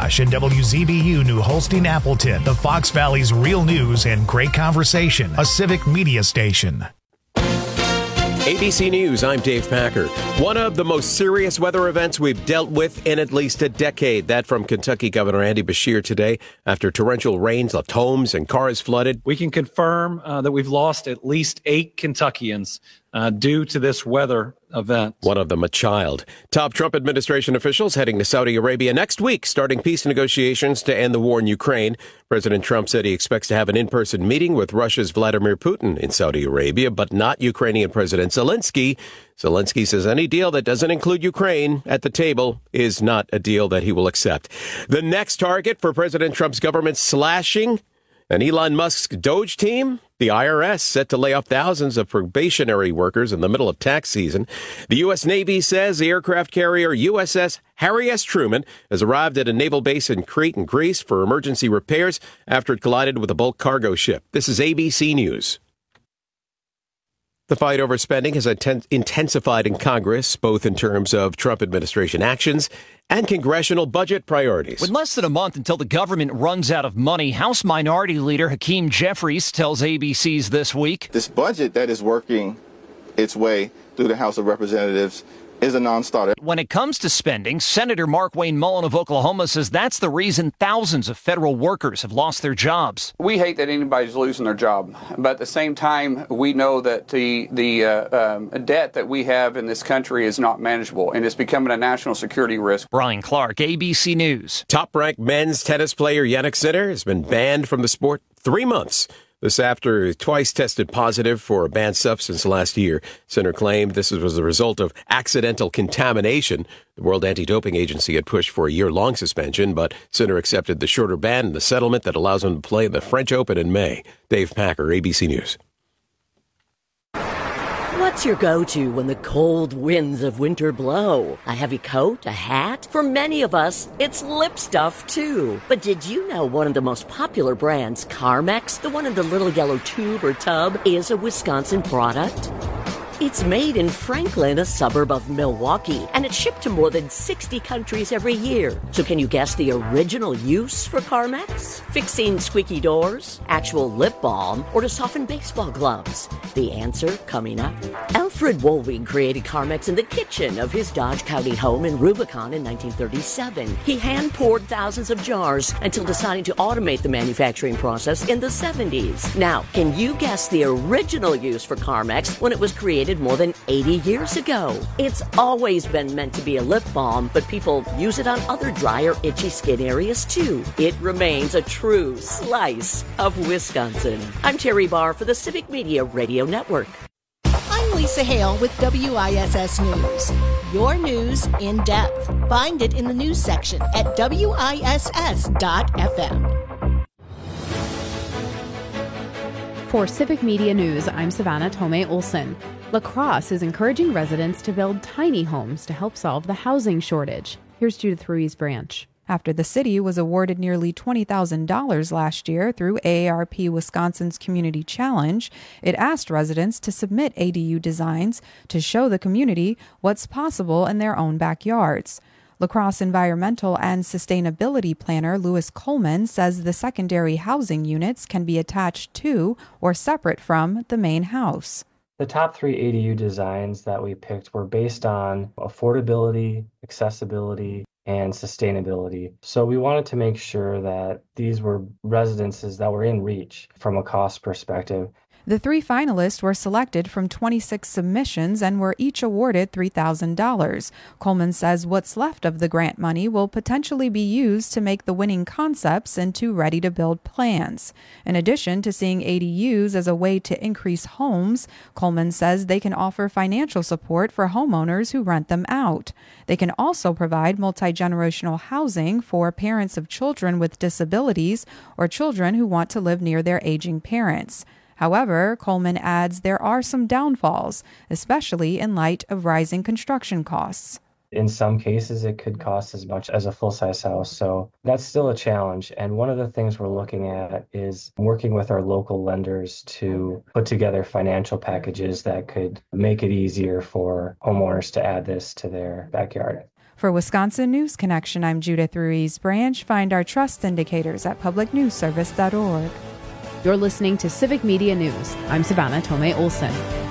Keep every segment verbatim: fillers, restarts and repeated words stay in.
McIntosh and W Z B U New Holstein Appleton, the Fox Valley's real news and great conversation, a civic media station. A B C News, I'm Dave Packer. One of the most serious weather events we've dealt with in at least a decade. That from Kentucky Governor Andy Beshear today after torrential rains left homes and cars flooded. We can confirm uh, that we've lost at least eight Kentuckians uh, due to this weather event. One of them a child. Top Trump administration officials heading to Saudi Arabia next week, starting peace negotiations to end the war in Ukraine. President Trump said he expects to have an in-person meeting with Russia's Vladimir Putin in Saudi Arabia, but not Ukrainian President Zelensky. Zelensky says any deal that doesn't include Ukraine at the table is not a deal that he will accept. The next target for President Trump's government slashing and Elon Musk's Doge team, the I R S, set to lay off thousands of probationary workers in the middle of tax season. The U S. Navy says the aircraft carrier U S S Harry S. Truman has arrived at a naval base in Crete in Greece for emergency repairs after it collided with a bulk cargo ship. This is A B C News. The fight over spending has intensified in Congress, both in terms of Trump administration actions and congressional budget priorities. With less than a month until the government runs out of money, House Minority Leader Hakeem Jeffries tells A B C's This Week. This budget that is working its way through the House of Representatives is a non-starter. When it comes to spending, Senator Mark Wayne Mullen of Oklahoma says that's the reason thousands of federal workers have lost their jobs. We hate that anybody's losing their job, but at the same time, we know that the the uh, um, debt that we have in this country is not manageable, and it's becoming a national security risk. Brian Clark, A B C News. Top-ranked men's tennis player Jannik Sinner has been banned from the sport three months. This after twice tested positive for a banned substance last year. Sinner claimed this was the result of accidental contamination. The World Anti-Doping Agency had pushed for a year-long suspension, but Sinner accepted the shorter ban and the settlement that allows him to play in the French Open in May. Dave Packer, A B C News. What's your go-to when the cold winds of winter blow? A heavy coat? A hat? For many of us, it's lip stuff, too. But did you know one of the most popular brands, Carmex, the one in the little yellow tube or tub, is a Wisconsin product? It's made in Franklin, a suburb of Milwaukee, and it's shipped to more than sixty countries every year. So can you guess the original use for Carmex? Fixing squeaky doors, actual lip balm, or to soften baseball gloves? The answer coming up. Alfred Woolwing created Carmex in the kitchen of his Dodge County home in Rubicon in nineteen thirty-seven. He hand-poured thousands of jars until deciding to automate the manufacturing process in the seventies. Now, can you guess the original use for Carmex when it was created more than eighty years ago? It's always been meant to be a lip balm, but people use it on other dry or itchy skin areas too. It remains a true slice of Wisconsin. I'm Terry Barr for the Civic Media Radio Network. I'm Lisa Hale with W I S S News. Your news in depth. Find it in the news section at W I S S dot F M. For Civic Media News, I'm Savannah Tomei Olson. La Crosse is encouraging residents to build tiny homes to help solve the housing shortage. Here's Judith Ruiz Branch. After the city was awarded nearly twenty thousand dollars last year through A A R P Wisconsin's Community Challenge, it asked residents to submit A D U designs to show the community what's possible in their own backyards. La Crosse Environmental and Sustainability Planner Louis Coleman says the secondary housing units can be attached to or separate from the main house. The top three A D U designs that we picked were based on affordability, accessibility, and sustainability. So we wanted to make sure that these were residences that were in reach from a cost perspective. The three finalists were selected from twenty-six submissions and were each awarded three thousand dollars. Coleman says what's left of the grant money will potentially be used to make the winning concepts into ready-to-build plans. In addition to seeing A D Us as a way to increase homes, Coleman says they can offer financial support for homeowners who rent them out. They can also provide multi-generational housing for parents of children with disabilities or children who want to live near their aging parents. However, Coleman adds there are some downfalls, especially in light of rising construction costs. In some cases, it could cost as much as a full-size house, so that's still a challenge. And one of the things we're looking at is working with our local lenders to put together financial packages that could make it easier for homeowners to add this to their backyard. For Wisconsin News Connection, I'm Judith Ruiz Branch. Find our trust indicators at public news service dot org. You're listening to Civic Media News. I'm Savannah Tomei Olson.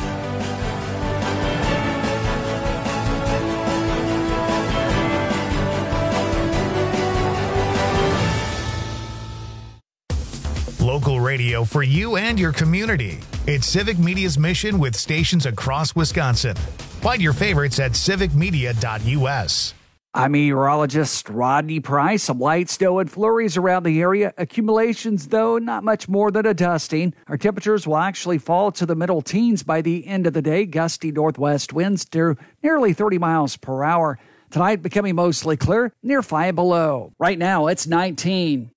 Local radio for you and your community. It's Civic Media's mission with stations across Wisconsin. Find your favorites at civic media dot u s. I'm meteorologist Rodney Price. Some light snow and flurries around the area. Accumulations, though, not much more than a dusting. Our temperatures will actually fall to the middle teens by the end of the day. Gusty northwest winds to nearly thirty miles per hour. Tonight becoming mostly clear, near five below. Right now, it's nineteen.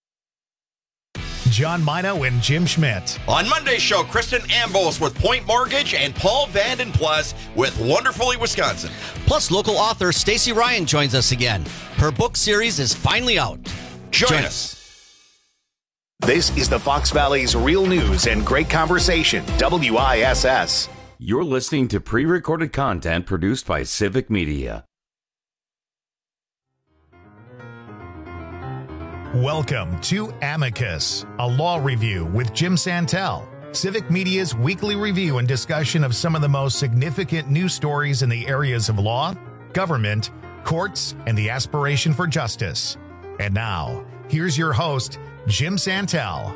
John Mino and Jim Schmidt. On Monday's show, Kristen Ambos with Point Mortgage and Paul Vanden Plus with Wonderfully Wisconsin. Plus, local author Stacey Ryan joins us again. Her book series is finally out. Join, Join us. This is the Fox Valley's Real News and Great Conversation, W I S S. You're listening to pre-recorded content produced by Civic Media. Welcome to Amicus, a law review with Jim Santel, Civic Media's weekly review and discussion of some of the most significant news stories in the areas of law, government, courts, and the aspiration for justice. And now, here's your host, Jim Santel.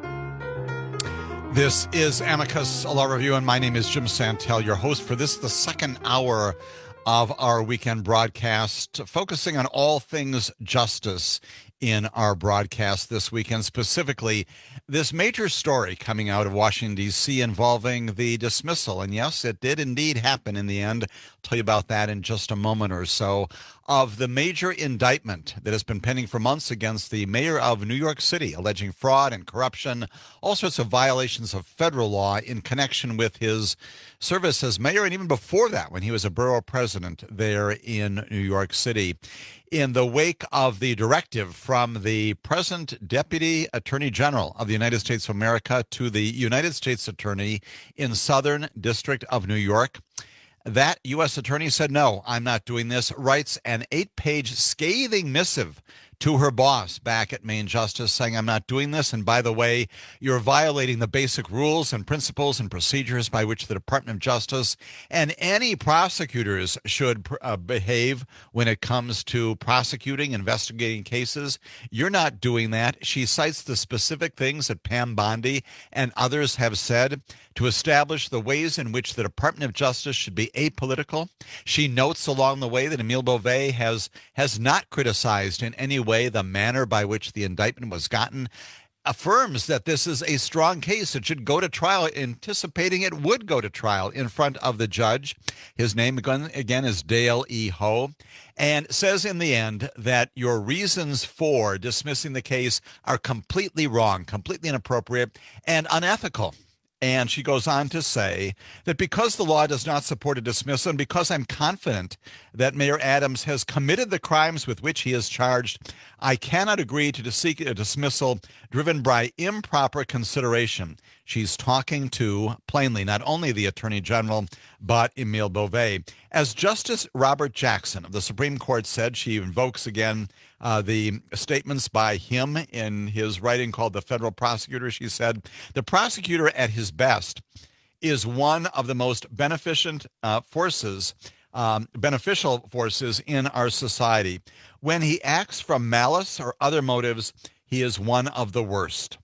This is Amicus, a law review, and my name is Jim Santel, your host for this, the second hour of our weekend broadcast, focusing on all things justice in our broadcast this weekend, specifically this major story coming out of Washington, D C involving the dismissal. And yes, it did indeed happen in the end. I'll tell you about that in just a moment or so. Of the major indictment that has been pending for months against the mayor of New York City, alleging fraud and corruption, all sorts of violations of federal law in connection with his service as mayor, and even before that, when he was a borough president there in New York City. In the wake of the directive from the present Deputy Attorney General of the United States of America to the United States Attorney in Southern District of New York, that U S attorney said, no, I'm not doing this, writes an eight-page scathing missive to her boss back at Main Justice saying, I'm not doing this. And by the way, you're violating the basic rules and principles and procedures by which the Department of Justice and any prosecutors should uh, behave when it comes to prosecuting, investigating cases. You're not doing that. She cites the specific things that Pam Bondi and others have said to establish the ways in which the Department of Justice should be apolitical. She notes along the way that Emile Beauvais has, has not criticized in any way the manner by which the indictment was gotten, affirms that this is a strong case. It should go to trial, anticipating it would go to trial in front of the judge. His name, again, is Dale E. Ho, and says in the end that your reasons for dismissing the case are completely wrong, completely inappropriate, and unethical. And she goes on to say that because the law does not support a dismissal, and because I'm confident that Mayor Adams has committed the crimes with which he is charged, I cannot agree to seek a dismissal driven by improper consideration. She's talking to, plainly, not only the Attorney General, but Emile Beauvais. As Justice Robert Jackson of the Supreme Court said, she invokes again uh, the statements by him in his writing called The Federal Prosecutor. She said, the prosecutor at his best is one of the most beneficent uh, forces, um, beneficial forces in our society. When he acts from malice or other motives, he is one of the worst.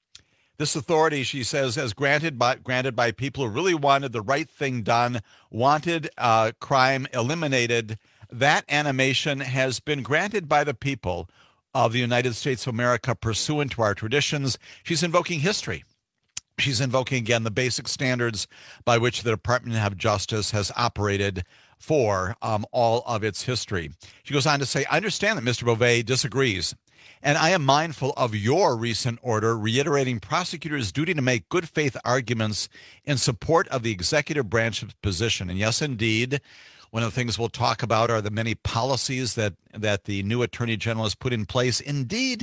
This authority, she says, is granted by, granted by people who really wanted the right thing done, wanted uh, crime eliminated. That animation has been granted by the people of the United States of America pursuant to our traditions. She's invoking history. She's invoking, again, the basic standards by which the Department of Justice has operated for um, all of its history. She goes on to say, I understand that Mister Beauvais disagrees, and I am mindful of your recent order reiterating prosecutors' duty to make good faith arguments in support of the executive branch's position. And yes, indeed, one of the things we'll talk about are the many policies that, that the new Attorney General has put in place, indeed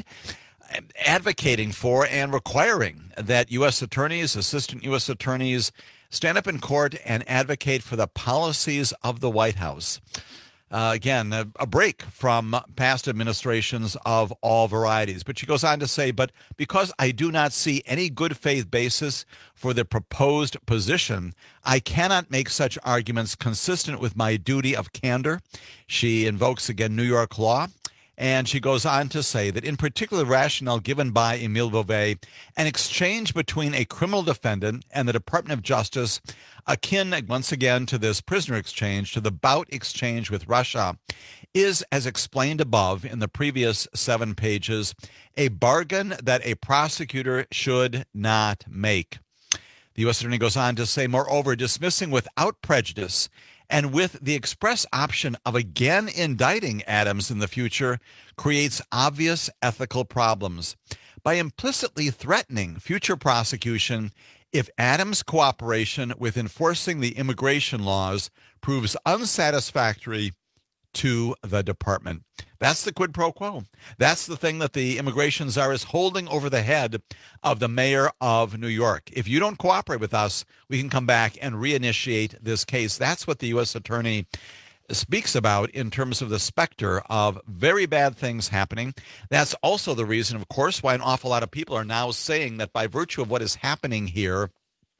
advocating for and requiring that U S attorneys, assistant U S attorneys, stand up in court and advocate for the policies of the White House. Uh, again, a, a break from past administrations of all varieties. But she goes on to say, but because I do not see any good faith basis for the proposed position, I cannot make such arguments consistent with my duty of candor. She invokes again New York law. And she goes on to say that in particular rationale given by Émile Beauvais, an exchange between a criminal defendant and the Department of Justice, akin once again to this prisoner exchange, to the bout exchange with Russia, is, as explained above in the previous seven pages, a bargain that a prosecutor should not make. The U S Attorney goes on to say, moreover, dismissing without prejudice and with the express option of again indicting Adams in the future creates obvious ethical problems. By implicitly threatening future prosecution, if Adams' cooperation with enforcing the immigration laws proves unsatisfactory to the department. That's the quid pro quo. That's the thing that the immigration czar is holding over the head of the mayor of New York. If you don't cooperate with us, we can come back and reinitiate this case. That's what the U S attorney speaks about in terms of the specter of very bad things happening. That's also the reason, of course, why an awful lot of people are now saying that by virtue of what is happening here,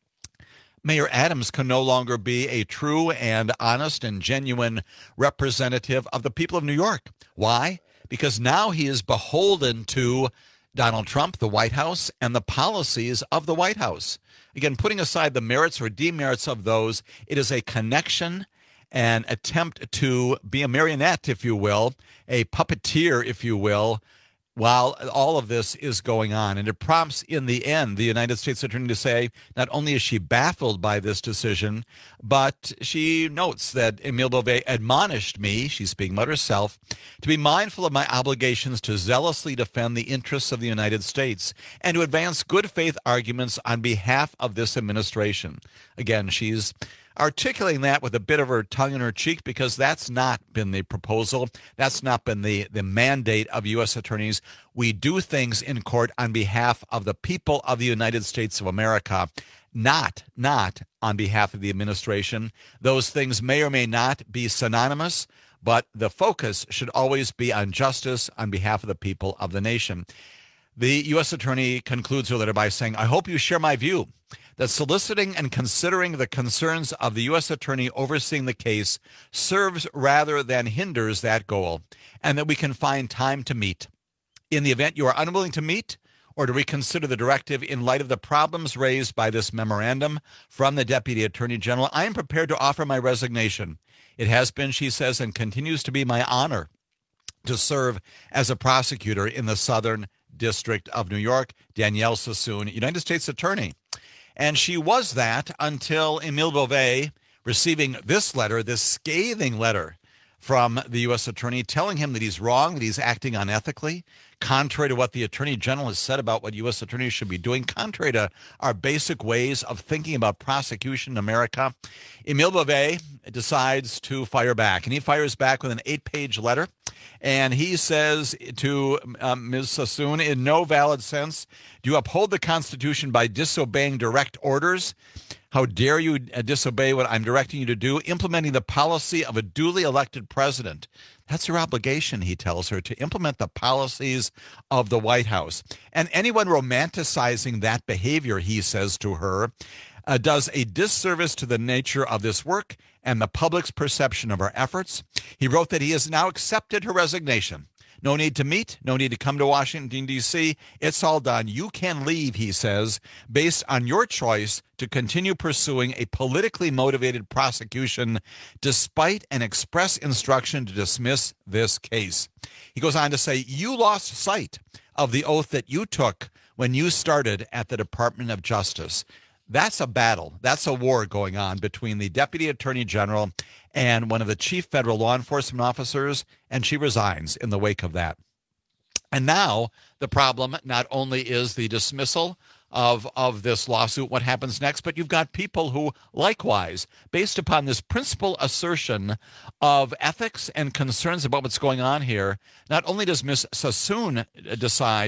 Mayor Adams can no longer be a true and honest and genuine representative of the people of New York. Why? Because now he is beholden to Donald Trump, the White House, and the policies of the White House. Again, putting aside the merits or demerits of those, it is a connection, an attempt to be a marionette, if you will, a puppeteer, if you will, while all of this is going on. And it prompts, in the end, the United States Attorney to say, not only is she baffled by this decision, but she notes that Émile Beauvais admonished me, she's speaking about herself, to be mindful of my obligations to zealously defend the interests of the United States and to advance good faith arguments on behalf of this administration. Again, she's articulating that with a bit of her tongue in her cheek because that's not been the proposal. That's not been the, the mandate of U S attorneys. We do things in court on behalf of the people of the United States of America, not, not on behalf of the administration. Those things may or may not be synonymous, but the focus should always be on justice on behalf of the people of the nation. The U S attorney concludes her letter by saying, I hope you share my view that soliciting and considering the concerns of the U S attorney overseeing the case serves rather than hinders that goal, and that we can find time to meet. In the event you are unwilling to meet or to reconsider the directive in light of the problems raised by this memorandum from the Deputy Attorney General, I am prepared to offer my resignation. It has been, she says, and continues to be my honor to serve as a prosecutor in the Southern District of New York. Danielle Sassoon, United States Attorney. And she was that until Émile Beauvais receiving this letter, this scathing letter from the U S attorney telling him that he's wrong, that he's acting unethically, contrary to what the Attorney General has said about what U S attorneys should be doing, contrary to our basic ways of thinking about prosecution in America. Émile Beauvais decides to fire back, and he fires back with an eight-page letter. And he says to um, Miz Sassoon, in no valid sense, do you uphold the Constitution by disobeying direct orders? How dare you disobey what I'm directing you to do? Implementing the policy of a duly elected president. That's your obligation, he tells her, to implement the policies of the White House. And anyone romanticizing that behavior, he says to her, uh, does a disservice to the nature of this work and the public's perception of our efforts. He wrote that he has now accepted her resignation. No need to meet, no need to come to Washington, D C It's all done. You can leave, he says, based on your choice to continue pursuing a politically motivated prosecution despite an express instruction to dismiss this case. He goes on to say, you lost sight of the oath that you took when you started at the Department of Justice. That's a battle. That's a war going on between the Deputy Attorney General and one of the chief federal law enforcement officers, and she resigns in the wake of that. And now the problem not only is the dismissal of, of this lawsuit, what happens next, but you've got people who likewise, based upon this principal assertion of ethics and concerns about what's going on here, not only does Miz Sassoon decide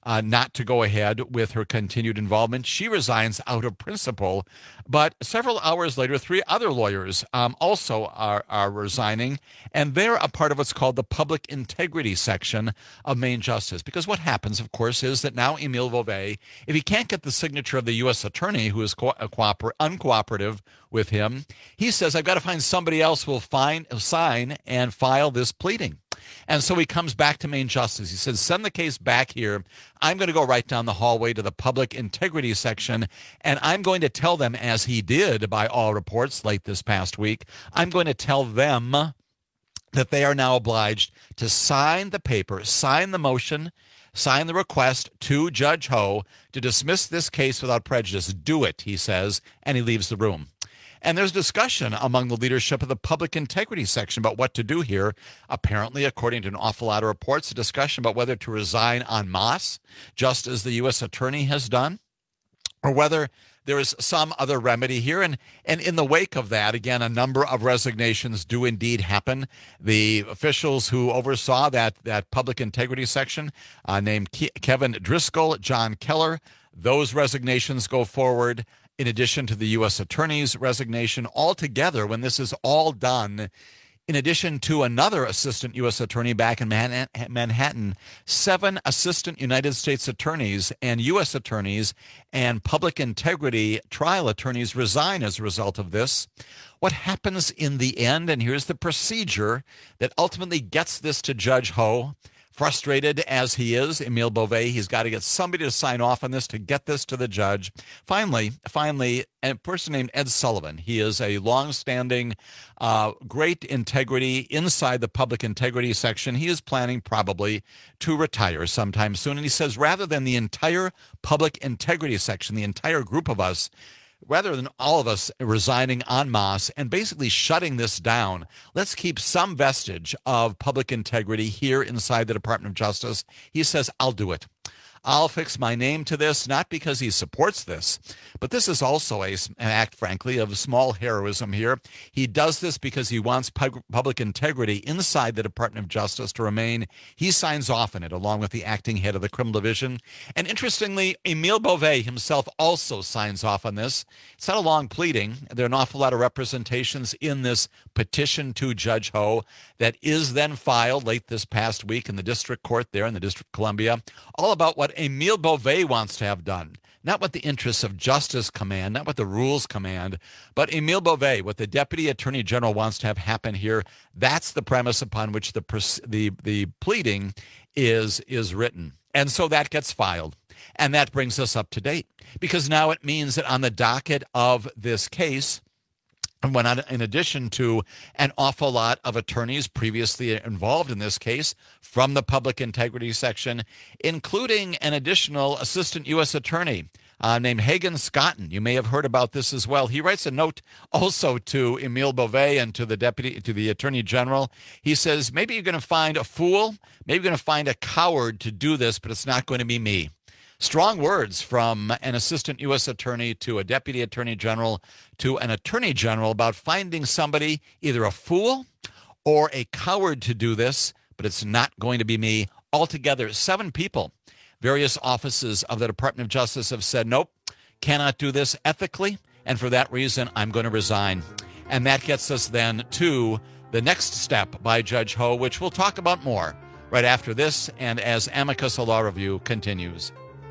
uh, not to go ahead with her continued involvement. She resigns out of principle. But several hours later, three other lawyers um, also are, are resigning, and they're a part of what's called the public integrity section of Main Justice. Because what happens, of course, is that now Emile Beauvais, if he can't get the signature of the U S attorney who is co- cooper- uncooperative with him, he says, I've got to find somebody else who will find, sign and file this pleading. And so he comes back to Main Justice. He says, send the case back here. I'm going to go right down the hallway to the public integrity section, and I'm going to tell them, as he did by all reports late this past week, I'm going to tell them that they are now obliged to sign the paper, sign the motion, sign the request to Judge Ho to dismiss this case without prejudice. Do it, he says, and he leaves the room. And there's discussion among the leadership of the public integrity section about what to do here. Apparently, according to an awful lot of reports, a discussion about whether to resign en masse, just as the U S attorney has done, or whether there is some other remedy here. And, and in the wake of that, again, a number of resignations do indeed happen. The officials who oversaw that, that public integrity section, uh, named Ke- Kevin Driscoll, John Keller, those resignations go forward. In addition to the U S attorney's resignation, altogether, when this is all done, in addition to another assistant U S attorney back in Manhattan, seven assistant United States attorneys and U S attorneys and public integrity trial attorneys resign as a result of this. What happens in the end, and here's the procedure that ultimately gets this to Judge Ho. Frustrated as he is, Emile Beauvais, he's got to get somebody to sign off on this to get this to the judge. Finally, finally, a person named Ed Sullivan. He is a longstanding, uh, great integrity inside the public integrity section. He is planning probably to retire sometime soon. And he says rather than the entire public integrity section, the entire group of us, rather than all of us resigning en masse and basically shutting this down, let's keep some vestige of public integrity here inside the Department of Justice. He says, I'll do it. I'll fix my name to this, not because he supports this, but this is also a, an act, frankly, of small heroism here. He does this because he wants pub- public integrity inside the Department of Justice to remain. He signs off on it, along with the acting head of the criminal division. And interestingly, Emile Beauvais himself also signs off on this. It's not a long pleading. There are an awful lot of representations in this petition to Judge Ho that is then filed late this past week in the district court there in the District of Columbia, all about what Emile Beauvais wants to have done. Not what the interests of justice command, not what the rules command, but Emile Beauvais, what the Deputy Attorney General wants to have happen here. That's the premise upon which the the, the pleading is, is written. And so that gets filed. And that brings us up to date, because now it means that on the docket of this case, and when in addition to an awful lot of attorneys previously involved in this case from the public integrity section, including an additional assistant U S attorney uh, named Hagen Scotton. You may have heard about this as well. He writes a note also to Emile Beauvais and to the deputy, to the attorney general. He says, maybe you're going to find a fool, maybe you're going to find a coward to do this, but it's not going to be me. Strong words from an assistant U S attorney to a deputy attorney general to an attorney general about finding somebody, either a fool or a coward to do this, but it's not going to be me. Altogether, seven people, various offices of the Department of Justice have said, nope, cannot do this ethically, and for that reason, I'm going to resign. And that gets us then to the next step by Judge Ho, which we'll talk about more right after this and as Amicus Law Review continues.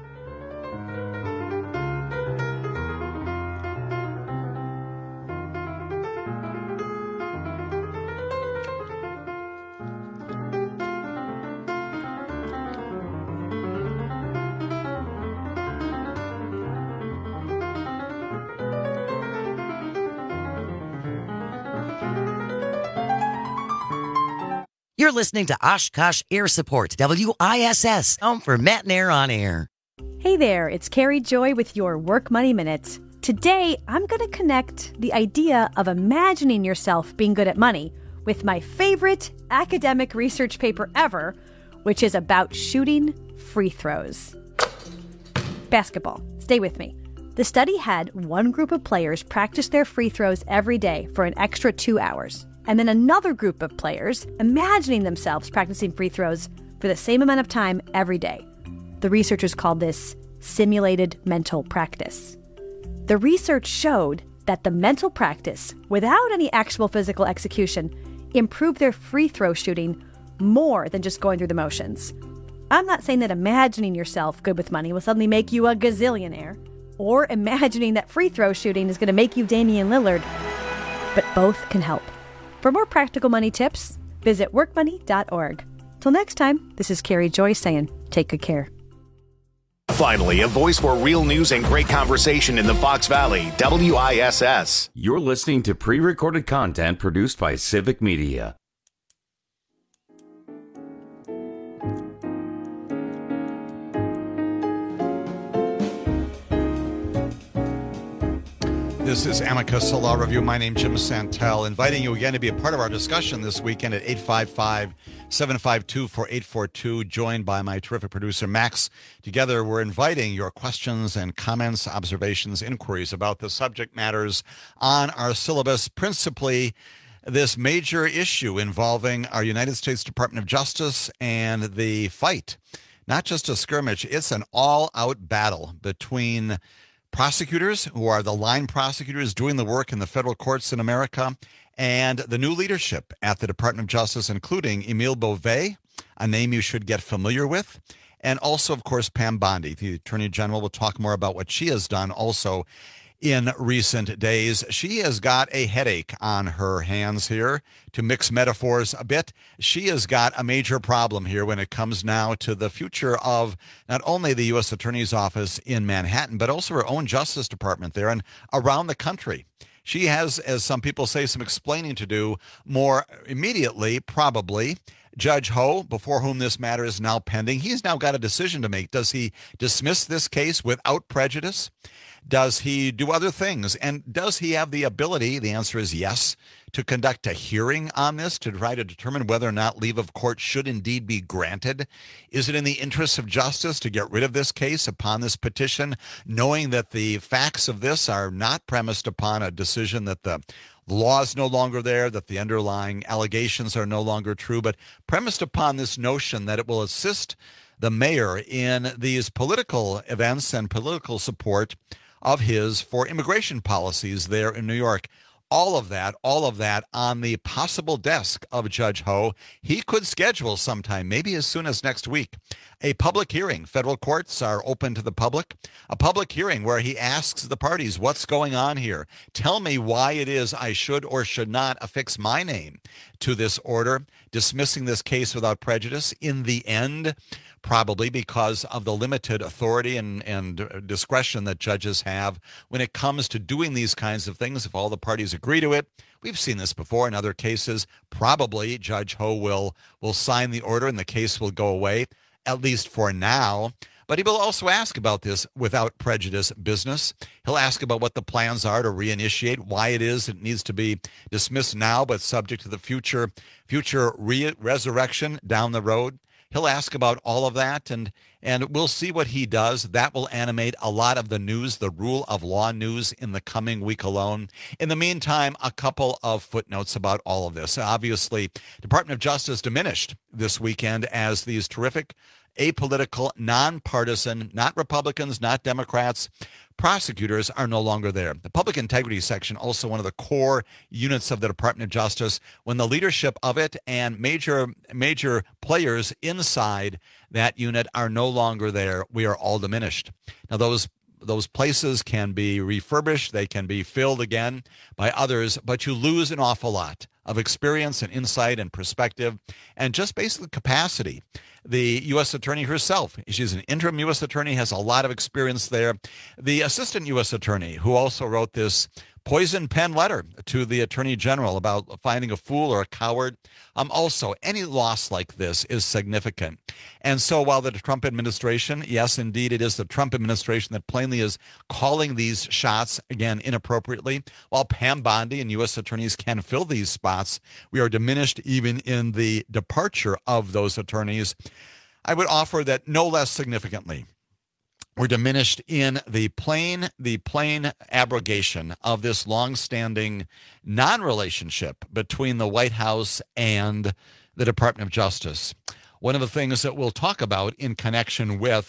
You're listening to Oshkosh Air Support, W I S S, home for Matt and Air on Air. Hey there, it's Carrie Joy with your Work Money Minute. Today, I'm going to connect the idea of imagining yourself being good at money with my favorite academic research paper ever, which is about shooting free throws. Basketball. Stay with me. The study had one group of players practice their free throws every day for an extra two hours. And then another group of players imagining themselves practicing free throws for the same amount of time every day. The researchers called this simulated mental practice. The research showed that the mental practice, without any actual physical execution, improved their free throw shooting more than just going through the motions. I'm not saying that imagining yourself good with money will suddenly make you a gazillionaire, or imagining that free throw shooting is going to make you Damian Lillard, but both can help. For more practical money tips, visit work money dot org. Till next time, this is Carrie Joy saying, take good care. Finally, a voice for real news and great conversation in the Fox Valley, W I S S. You're listening to pre-recorded content produced by Civic Media. This is Amicus, a law review. My name is Jim Santel, inviting you again to be a part of our discussion this weekend at eight five five, seven five two, four eight four two, joined by my terrific producer, Max. Together, we're inviting your questions and comments, observations, inquiries about the subject matters on our syllabus, principally this major issue involving our United States Department of Justice and the fight. Not just a skirmish, it's an all-out battle between prosecutors, who are the line prosecutors doing the work in the federal courts in America, and the new leadership at the Department of Justice, including Emile Beauvais, a name you should get familiar with, and also, of course, Pam Bondi, the Attorney General. We'll talk more about what she has done also in recent days. She has got a headache on her hands here, to mix metaphors a bit. She has got a major problem here when it comes now to the future of not only the U S Attorney's Office in Manhattan, but also her own Justice Department there and around the country. She has, as some people say, some explaining to do more immediately, probably. Judge Ho, before whom this matter is now pending, he's now got a decision to make. Does he dismiss this case without prejudice? Does he do other things? And does he have the ability, the answer is yes, to conduct a hearing on this to try to determine whether or not leave of court should indeed be granted? Is it in the interest of justice to get rid of this case upon this petition, knowing that the facts of this are not premised upon a decision that the law is no longer there, that the underlying allegations are no longer true, but premised upon this notion that it will assist the mayor in these political events and political support of his for immigration policies there in New York? All of that, all of that on the possible desk of Judge Ho. He could schedule sometime, maybe as soon as next week, a public hearing. Federal courts are open to the public. A public hearing where he asks the parties, what's going on here? Tell me why it is I should or should not affix my name to this order, dismissing this case without prejudice. In the end, probably because of the limited authority and, and discretion that judges have when it comes to doing these kinds of things, if all the parties agree to it. We've seen this before in other cases. Probably Judge Ho will, will sign the order and the case will go away, at least for now. But he will also ask about this without prejudice business. He'll ask about what the plans are to reinitiate, why it is it needs to be dismissed now but subject to the future, future re- resurrection down the road. He'll ask about all of that, and and we'll see what he does. That will animate a lot of the news, the rule of law news in the coming week alone. In the meantime, a couple of footnotes about all of this. Obviously, Department of Justice diminished this weekend as these terrific, apolitical, nonpartisan, not Republicans, not Democrats, prosecutors are no longer there. The Public Integrity Section, also one of the core units of the Department of Justice, when the leadership of it and major major players inside that unit are no longer there, we are all diminished. Now, those those places can be refurbished, they can be filled again by others, but you lose an awful lot of experience and insight and perspective and just basically capacity. The U S attorney herself, she's an interim U S attorney, has a lot of experience there. The assistant U S attorney, who also wrote this poison pen letter to the attorney general about finding a fool or a coward. Um, also, any loss like this is significant. And so while the Trump administration, yes, indeed, it is the Trump administration that plainly is calling these shots, again, inappropriately, while Pam Bondi and U S attorneys can fill these spots, we are diminished even in the departure of those attorneys. I would offer that no less significantly, we're diminished in the plain, the plain abrogation of this longstanding non-relationship between the White House and the Department of Justice. One of the things that we'll talk about in connection with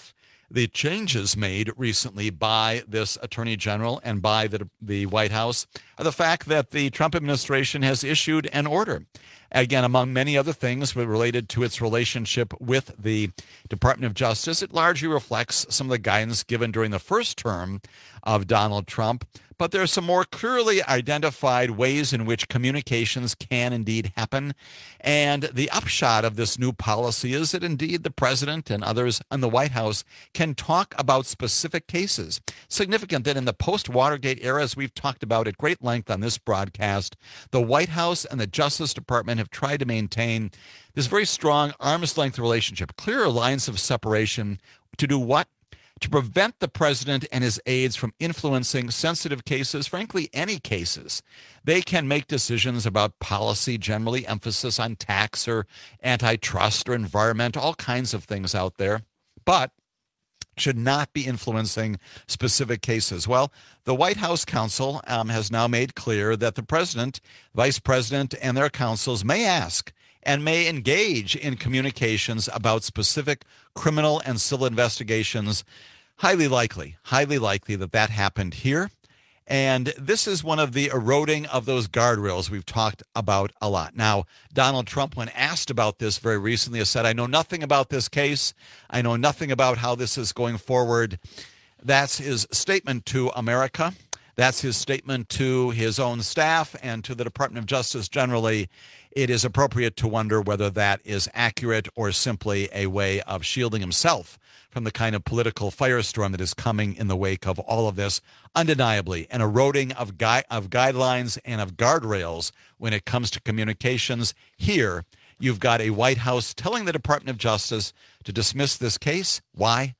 the changes made recently by this Attorney General and by the, the White House are the fact that the Trump administration has issued an order. Again, among many other things related to its relationship with the Department of Justice, it largely reflects some of the guidance given during the first term of Donald Trump. But there are some more clearly identified ways in which communications can indeed happen. And the upshot of this new policy is that indeed the president and others in the White House can talk about specific cases. Significant that in the post-Watergate era, as we've talked about at great length on this broadcast, the White House and the Justice Department have tried to maintain this very strong arm's-length relationship, clear lines of separation to do what? To prevent the president and his aides from influencing sensitive cases, frankly, any cases. They can make decisions about policy, generally emphasis on tax or antitrust or environment, all kinds of things out there, but should not be influencing specific cases. Well, the White House counsel um, has now made clear that the president, vice president, and their counsels may ask and may engage in communications about specific criminal and civil investigations. Highly likely, highly likely that that happened here. And this is one of the eroding of those guardrails we've talked about a lot. Now, Donald Trump, when asked about this very recently, has said, I know nothing about this case. I know nothing about how this is going forward. That's his statement to America. That's his statement to his own staff and to the Department of Justice generally. It is appropriate to wonder whether that is accurate or simply a way of shielding himself from the kind of political firestorm that is coming in the wake of all of this. Undeniably, an eroding of, gui- of guidelines and of guardrails when it comes to communications. Here, you've got a White House telling the Department of Justice to dismiss this case. Why?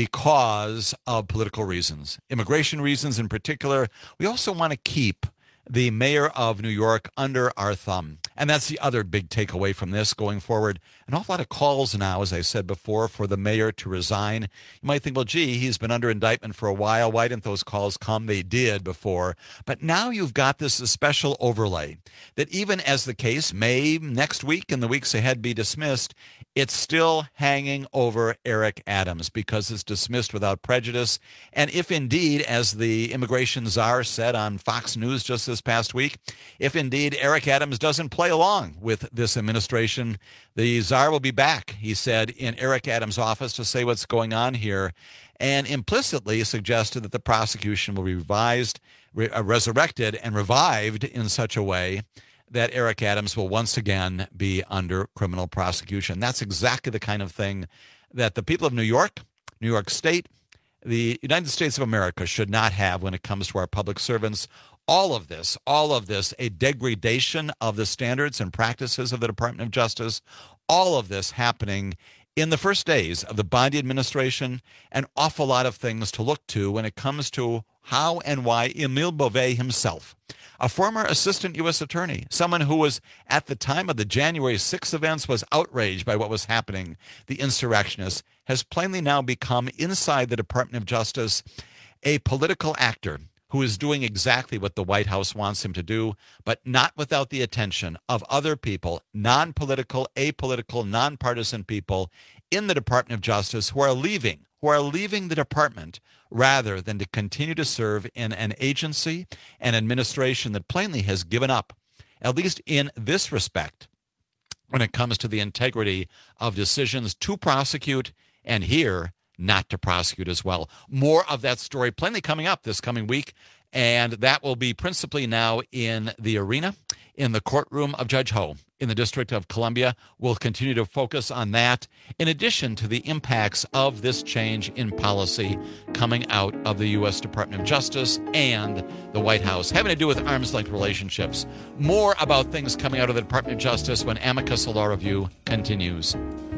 Because of political reasons, immigration reasons in particular. We also want to keep the mayor of New York under our thumb. And that's the other big takeaway from this going forward. An awful lot of calls now, as I said before, for the mayor to resign. You might think, well, gee, he's been under indictment for a while. Why didn't those calls come? They did before. But now you've got this special overlay that even as the case may next week and the weeks ahead be dismissed, it's still hanging over Eric Adams because it's dismissed without prejudice. And if indeed, as the immigration czar said on Fox News just this past week, if indeed Eric Adams doesn't play along with this administration, the czar will be back, he said, in Eric Adams' office to say what's going on here, and implicitly suggested that the prosecution will be revised, re- uh, resurrected, and revived in such a way that Eric Adams will once again be under criminal prosecution. That's exactly the kind of thing that the people of New York, New York State, the United States of America should not have when it comes to our public servants. All of this, all of this, a degradation of the standards and practices of the Department of Justice, all of this happening in the first days of the Bondi administration, an awful lot of things to look to when it comes to how and why Emile Beauvais himself, a former assistant U S attorney, someone who was at the time of the January sixth events was outraged by what was happening, the insurrectionists, has plainly now become inside the Department of Justice a political actor who is doing exactly what the White House wants him to do, but not without the attention of other people, non-political, apolitical, nonpartisan people in the Department of Justice who are leaving, who are leaving the department rather than to continue to serve in an agency and administration that plainly has given up, at least in this respect, when it comes to the integrity of decisions to prosecute, and here, not to prosecute as well. More of that story plainly coming up this coming week, and that will be principally now in the arena, in the courtroom of Judge Ho in the District of Columbia. We'll continue to focus on that, in addition to the impacts of this change in policy coming out of the U S Department of Justice and the White House, having to do with arm's-length relationships. More about things coming out of the Department of Justice when Amicus Law Review continues.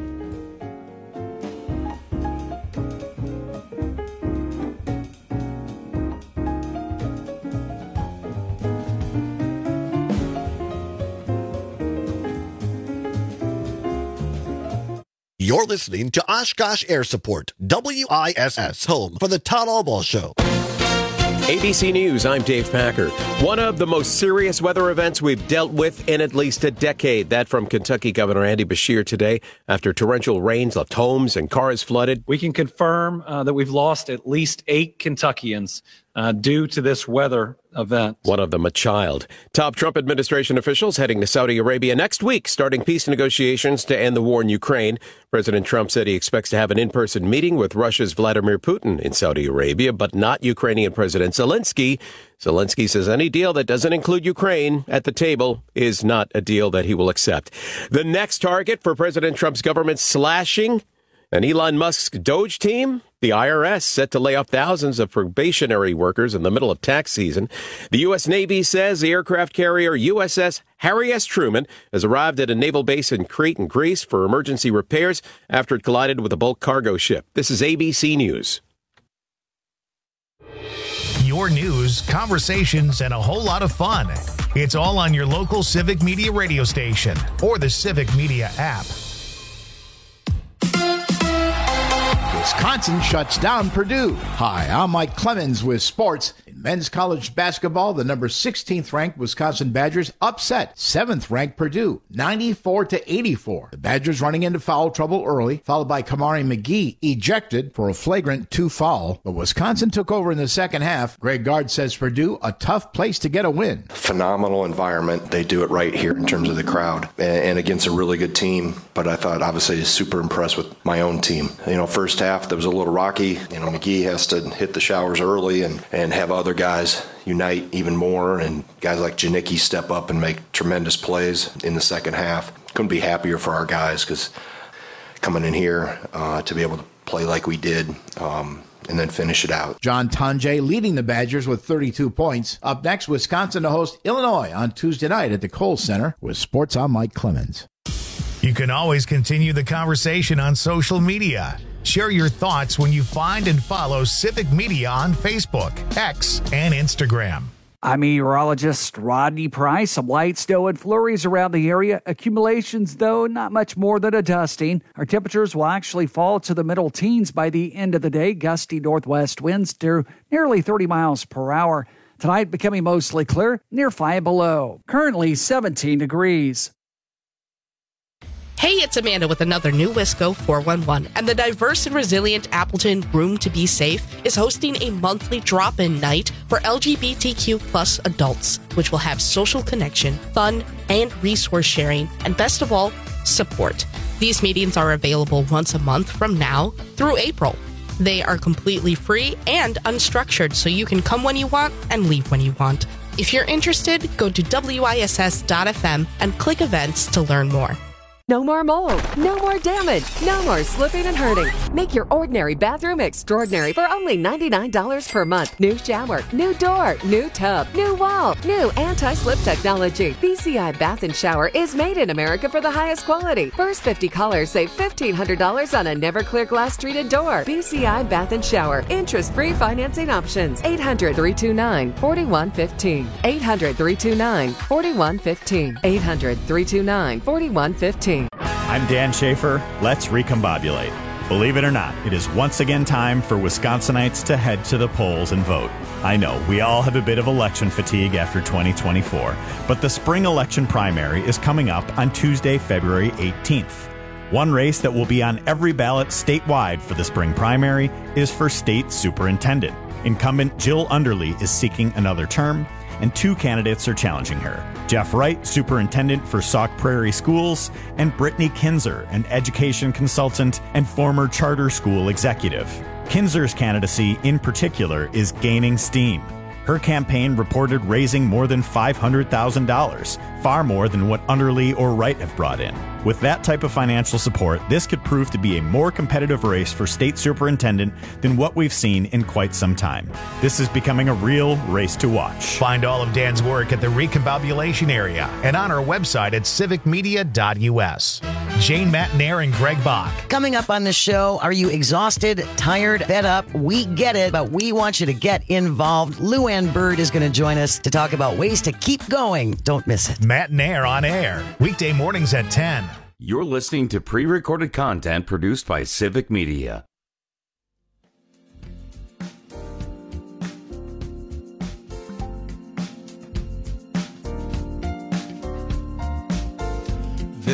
You're listening to Oshkosh Air Support, W I S S, home for the Todd Albaugh Show. A B C News, I'm Dave Packer. One of the most serious weather events we've dealt with in at least a decade. That from Kentucky Governor Andy Beshear today after torrential rains left homes and cars flooded. We can confirm uh, that we've lost at least eight Kentuckians uh, due to this weather event. One of them a child. Top Trump administration officials heading to Saudi Arabia next week, starting peace negotiations to end the war in Ukraine. President Trump said he expects to have an in-person meeting with Russia's Vladimir Putin in Saudi Arabia, but not Ukrainian President Zelensky. Zelensky says any deal that doesn't include Ukraine at the table is not a deal that he will accept. The next target for President Trump's government slashing and Elon Musk's Doge team, the I R S, set to lay off thousands of probationary workers in the middle of tax season. The U S. Navy says the aircraft carrier U S S Harry S. Truman has arrived at a naval base in Crete in Greece for emergency repairs after it collided with a bulk cargo ship. This is A B C News. Your news, conversations, and a whole lot of fun. It's all on your local Civic Media radio station or the Civic Media app. Wisconsin shuts down Purdue. Hi, I'm Mike Clemens with sports. In men's college basketball, the number sixteenth ranked Wisconsin Badgers upset seventh ranked Purdue, ninety-four to eighty-four. The Badgers running into foul trouble early, followed by Kamari McGee ejected for a flagrant two foul. But Wisconsin took over in the second half. Greg Gard says Purdue a tough place to get a win. Phenomenal environment. They do it right here in terms of the crowd and against a really good team. But I thought obviously super impressed with my own team. You know, first half that was a little rocky. You know, McGee has to hit the showers early and, and have other guys unite even more, and guys like Janicki step up and make tremendous plays in the second half. Couldn't be happier for our guys because coming in here uh, to be able to play like we did um, and then finish it out. John Tonje leading the Badgers with thirty-two points. Up next, Wisconsin to host Illinois on Tuesday night at the Kohl Center. With sports, I'm Mike Clemens. You can always continue the conversation on social media. Share your thoughts when you find and follow Civic Media on Facebook, X, and Instagram. I'm meteorologist Rodney Price. Some light snow and flurries around the area. Accumulations, though, not much more than a dusting. Our temperatures will actually fall to the middle teens by the end of the day. Gusty northwest winds to nearly thirty miles per hour. Tonight becoming mostly clear, near five below. Currently seventeen degrees. Hey, it's Amanda with another new Wisco four one one, and the diverse and resilient Appleton Room to Be Safe is hosting a monthly drop-in night for L G B T Q plus adults, which will have social connection, fun, and resource sharing, and best of all, support. These meetings are available once a month from now through April. They are completely free and unstructured, so you can come when you want and leave when you want. If you're interested, go to W I S S dot F M and click events to learn more. No more mold, no more damage, no more slipping and hurting. Make your ordinary bathroom extraordinary for only ninety-nine dollars per month. New shower, new door, new tub, new wall, new anti-slip technology. B C I Bath and Shower is made in America for the highest quality. First fifty callers save fifteen hundred dollars on a never clear glass treated door. B C I Bath and Shower. Interest-free financing options. eight hundred, three two nine, four one one five. eight hundred, three two nine, four one one five. eight hundred, three two nine, four one one five. I'm Dan Schaefer. Let's recombobulate. Believe it or not, it is once again time for Wisconsinites to head to the polls and vote. I know, we all have a bit of election fatigue after twenty twenty-four, but the spring election primary is coming up on Tuesday, February eighteenth. One race that will be on every ballot statewide for the spring primary is for state superintendent. Incumbent Jill Underly is seeking another term, and two candidates are challenging her. Jeff Wright, superintendent for Sauk Prairie Schools, and Brittany Kinzer, an education consultant and former charter school executive. Kinzer's candidacy, in particular, is gaining steam. Her campaign reported raising more than five hundred thousand dollars, far more than what Underly or Wright have brought in. With that type of financial support, this could prove to be a more competitive race for state superintendent than what we've seen in quite some time. This is becoming a real race to watch. Find all of Dan's work at the Recombobulation area and on our website at civic media dot U S. Jane Matnair and Greg Bach. Coming up on the show, are you exhausted, tired, fed up? We get it, but we want you to get involved. Luann Bird is going to join us to talk about ways to keep going. Don't miss it. Matnair on air, weekday mornings at ten. You're listening to pre-recorded content produced by Civic Media.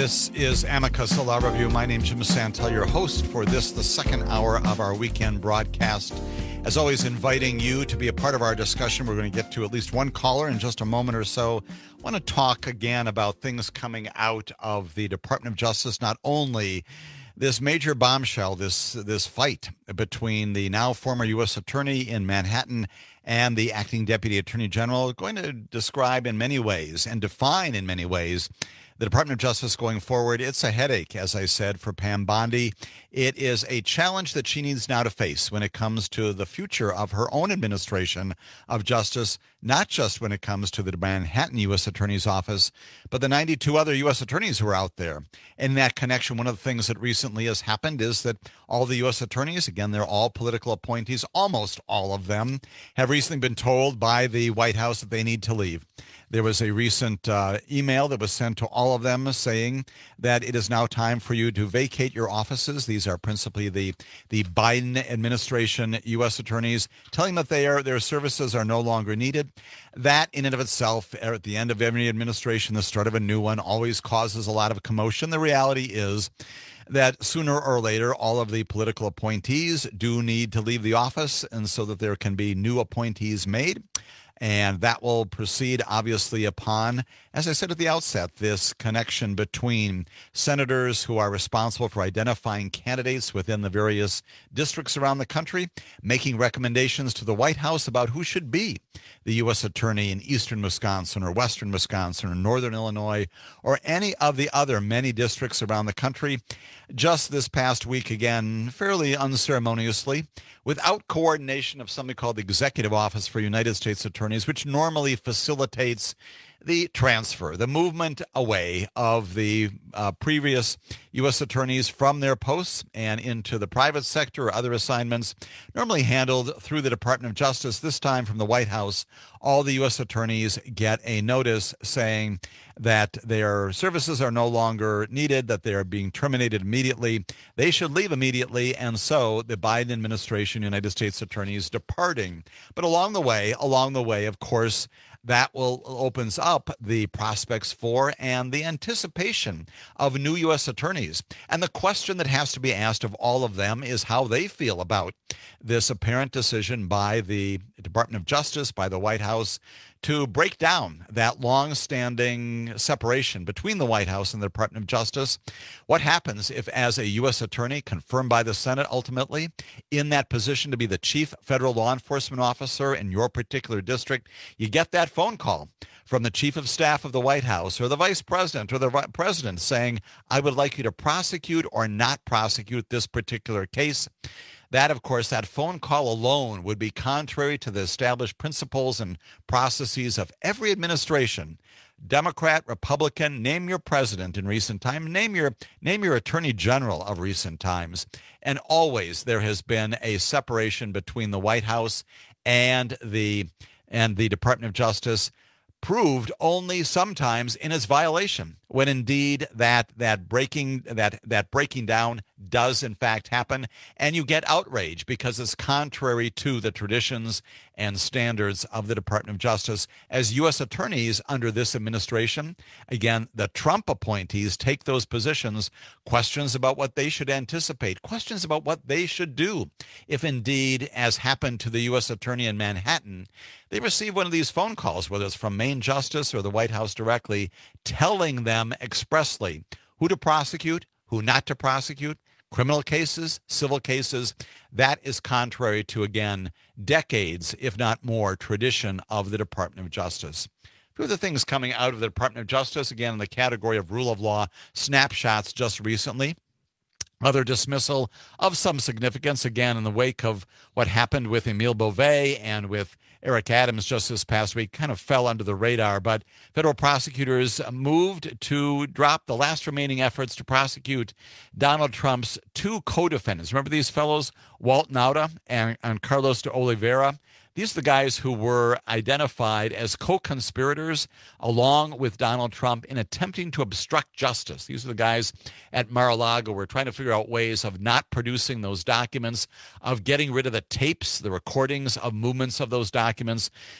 This is Amicus, a law review. My name's Jim Santel, your host for this, the second hour of our weekend broadcast. As always, inviting you to be a part of our discussion. We're going to get to at least one caller in just a moment or so. I want to talk again about things coming out of the Department of Justice, not only this major bombshell, this this fight between the now former U S attorney in Manhattan and the acting deputy attorney general, going to describe in many ways and define in many ways the Department of Justice going forward. It's a headache, as I said, for Pam Bondi. It is a challenge that she needs now to face when it comes to the future of her own administration of justice, not just when it comes to the Manhattan U S Attorney's Office, but the ninety-two other U S attorneys who are out there. In that connection, one of the things that recently has happened is that all the U S attorneys, again, they're all political appointees, almost all of them, have recently been told by the White House that they need to leave. There was a recent uh, email that was sent to all of them saying that it is now time for you to vacate your offices. These are principally the, the Biden administration U S attorneys, telling them that they are, their services are no longer needed. That in and of itself, at the end of every administration, the start of a new one, always causes a lot of commotion. The reality is that sooner or later, all of the political appointees do need to leave the office, and so that there can be new appointees made. And that will proceed, obviously, upon, as I said at the outset, this connection between senators who are responsible for identifying candidates within the various districts around the country, making recommendations to the White House about who should be the U S attorney in eastern Wisconsin or western Wisconsin or northern Illinois or any of the other many districts around the country. Just this past week, again, fairly unceremoniously, without coordination of something called the Executive Office for United States Attorneys, which normally facilitates the transfer, the movement away of the uh, previous U S attorneys from their posts and into the private sector or other assignments, normally handled through the Department of Justice. This time from the White House, all the U S attorneys get a notice saying that their services are no longer needed, that they are being terminated immediately. They should leave immediately, and so the Biden administration, United States attorneys departing. But along the way, along the way, of course, that will opens up the prospects for and the anticipation of new U S attorneys. And the question that has to be asked of all of them is how they feel about this apparent decision by the Department of Justice, by the White House, to break down that long-standing separation between the White House and the Department of Justice. What happens if, as a U S attorney confirmed by the Senate ultimately, in that position to be the chief federal law enforcement officer in your particular district, you get that phone call from the chief of staff of the White House or the vice president or the president saying, I would like you to prosecute or not prosecute this particular case? That, of course, that phone call alone would be contrary to the established principles and processes of every administration, Democrat, Republican, name your president in recent time, name your name your attorney general of recent times. And always there has been a separation between the White House and the and the Department of Justice, proved only sometimes in its violation, when indeed that that breaking that that breaking down does in fact happen, and you get outrage because it's contrary to the traditions and standards of the Department of Justice. As U S attorneys under this administration, again, the Trump appointees take those positions, questions about what they should anticipate, questions about what they should do if indeed, as happened to the U S attorney in Manhattan, they receive one of these phone calls, whether it's from Main Justice or the White House directly, telling them expressly who to prosecute, who not to prosecute, criminal cases, civil cases. That is contrary to, again, decades, if not more, tradition of the Department of Justice. A few of the things coming out of the Department of Justice, again, in the category of rule of law snapshots just recently. Other dismissal of some significance, again, in the wake of what happened with Emile Beauvais and with Eric Adams just this past week, kind of fell under the radar. But federal prosecutors moved to drop the last remaining efforts to prosecute Donald Trump's two co-defendants. Remember these fellows, Walt Nauta and, and Carlos de Oliveira? These are the guys who were identified as co-conspirators along with Donald Trump in attempting to obstruct justice. These are the guys at Mar-a-Lago who were trying to figure out ways of not producing those documents, of getting rid of the tapes, the recordings of movements of those documents.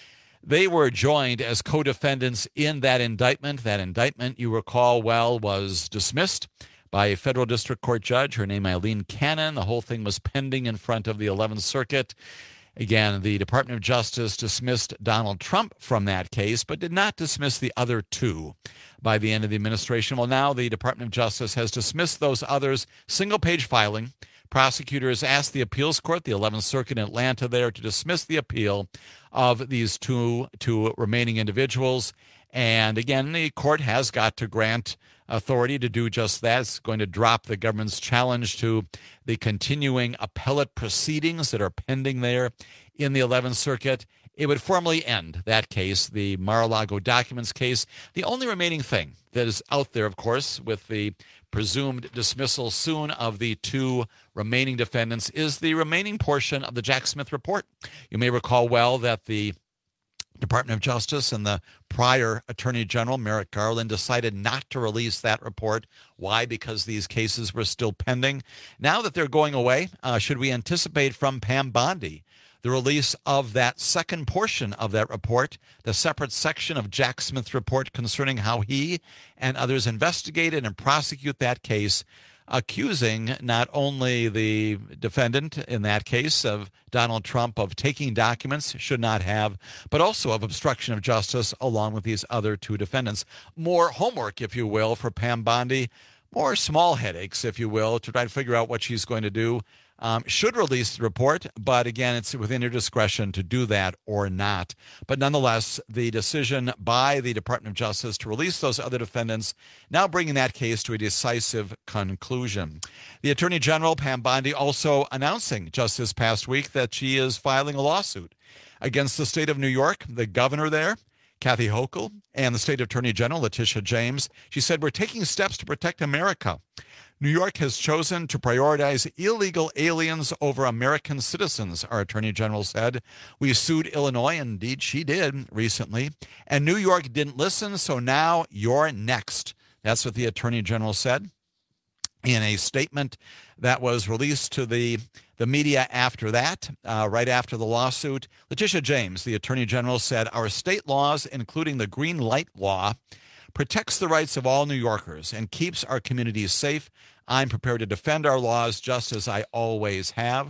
They were joined as co-defendants in that indictment. That indictment, you recall well, was dismissed by a federal district court judge. Her name, Eileen Cannon. The whole thing was pending in front of the eleventh Circuit. Again, the Department of Justice dismissed Donald Trump from that case, but did not dismiss the other two by the end of the administration. Well, now the Department of Justice has dismissed those others, single-page filing. Prosecutors asked the appeals court, the eleventh Circuit in Atlanta there, to dismiss the appeal of these two, two remaining individuals. And again, the court has got to grant authority to do just that. It's going to drop the government's challenge to the continuing appellate proceedings that are pending there in the eleventh Circuit. It would formally end that case, the Mar-a-Lago documents case. The only remaining thing that is out there, of course, with the presumed dismissal soon of the two remaining defendants, is the remaining portion of the Jack Smith report. You may recall well that the Department of Justice and the prior Attorney General, Merrick Garland, decided not to release that report. Why? Because these cases were still pending. Now that they're going away, uh, should we anticipate from Pam Bondi the release of that second portion of that report, the separate section of Jack Smith's report concerning how he and others investigated and prosecute that case, accusing not only the defendant in that case of Donald Trump of taking documents should not have, but also of obstruction of justice along with these other two defendants. More homework, if you will, for Pam Bondi, more small headaches, if you will, to try to figure out what she's going to do. Um, should release the report, but again, it's within her discretion to do that or not. But nonetheless, the decision by the Department of Justice to release those other defendants, now bringing that case to a decisive conclusion. The Attorney General, Pam Bondi, also announcing just this past week that she is filing a lawsuit against the state of New York, the governor there, Kathy Hochul, and the state attorney general, Letitia James. She said, "We're taking steps to protect America. New York has chosen to prioritize illegal aliens over American citizens," our attorney general said. "We sued Illinois," indeed she did recently, "and New York didn't listen, so now you're next." That's what the attorney general said in a statement that was released to the, the media after that, uh, right after the lawsuit. Letitia James, the attorney general, said, "Our state laws, including the green light law, protects the rights of all New Yorkers and keeps our communities safe. I'm prepared to defend our laws just as I always have."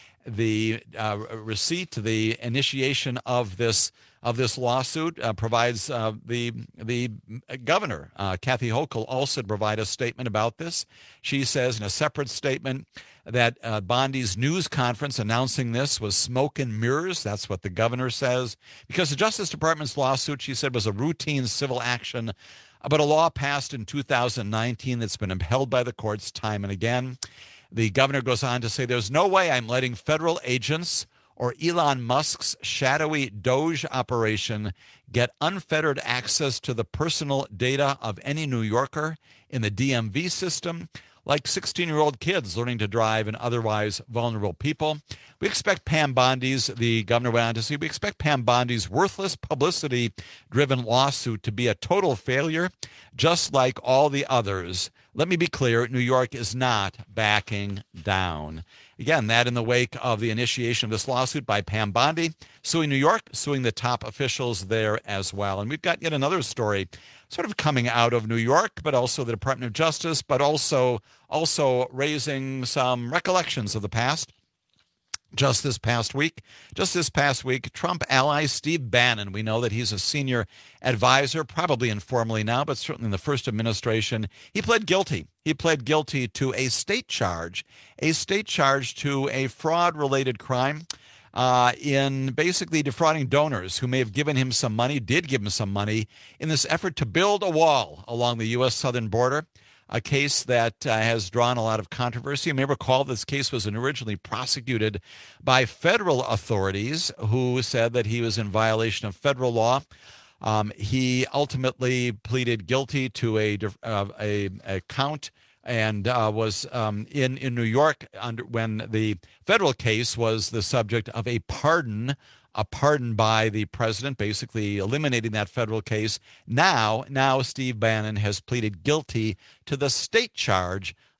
The uh, receipt, the initiation of this of this lawsuit uh, provides uh, the the governor, uh, Kathy Hochul, also provide a statement about this. She says in a separate statement that uh, Bondi's news conference announcing this was smoke and mirrors. That's what the governor says. Because the Justice Department's lawsuit, she said, was a routine civil action about a law passed in two thousand nineteen that's been upheld by the courts time and again. The governor goes on to say, "There's no way I'm letting federal agents or Elon Musk's shadowy Doge operation get unfettered access to the personal data of any New Yorker in the D M V system, like sixteen-year-old kids learning to drive and otherwise vulnerable people. We expect Pam Bondi's," the governor went on to say, "we expect Pam Bondi's worthless publicity-driven lawsuit to be a total failure, just like all the others. Let me be clear, New York is not backing down." Again, that in the wake of the initiation of this lawsuit by Pam Bondi, suing New York, suing the top officials there as well. And we've got yet another story sort of coming out of New York, but also the Department of Justice, but also, also raising some recollections of the past. Just this past week, just this past week, Trump ally Steve Bannon, we know that he's a senior advisor, probably informally now, but certainly in the first administration, he pled guilty. He pled guilty to a state charge, a state charge to a fraud-related crime uh, in basically defrauding donors who may have given him some money, did give him some money, in this effort to build a wall along the U S southern border. A case that uh, has drawn a lot of controversy. You may recall this case was originally prosecuted by federal authorities who said that he was in violation of federal law. Um, he ultimately pleaded guilty to a uh, a, a count and uh, was um, in, in New York under, when the federal case was the subject of a pardon a pardon by the president, basically eliminating that federal case. Now, now Steve Bannon has pleaded guilty to the state charge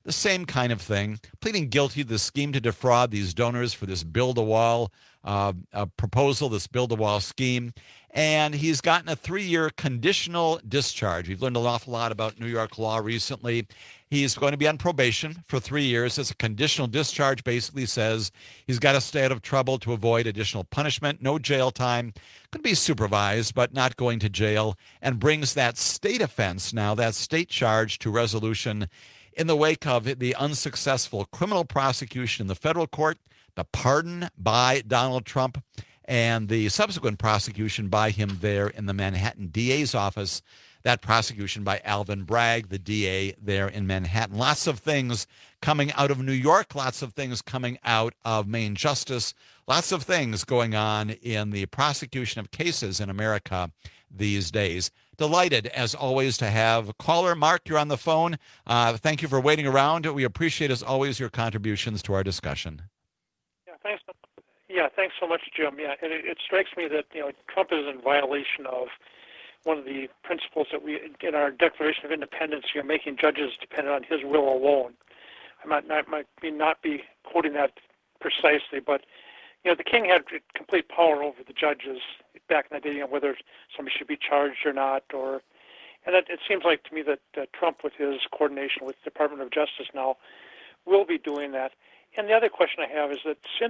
the same kind of thing, pleading guilty to the scheme to defraud these donors for this build-a-wall uh, uh, proposal, this build-a-wall scheme. And he's gotten a three-year conditional discharge. We've learned an awful lot about New York law recently. He's going to be on probation for three years. It's a conditional discharge, basically says he's got to stay out of trouble to avoid additional punishment, no jail time, could be supervised, but not going to jail, and brings that state offense now, that state charge, to resolution in the wake of the unsuccessful criminal prosecution in the federal court, the pardon by Donald Trump, and the subsequent prosecution by him there in the Manhattan D A's office, that prosecution by Alvin Bragg, the D A there in Manhattan. Lots of things coming out of New York, lots of things coming out of Main Justice, lots of things going on in the prosecution of cases in America these days. Delighted, as always, to have caller Mark. You're on the phone. Uh, thank you for waiting around. We appreciate, as always, your contributions to our discussion. Yeah, thanks. Yeah, thanks so much, Jim. Yeah, and it, it strikes me that you know Trump is in violation of one of the principles that we, in our Declaration of Independence, you're making judges dependent on his will alone. I might not, might be not be quoting that precisely, but you know the king had complete power over the judges back in the day, you know, whether somebody should be charged or not, or and it, it seems like to me that uh, Trump, with his coordination with the Department of Justice now, will be doing that. And the other question I have is that since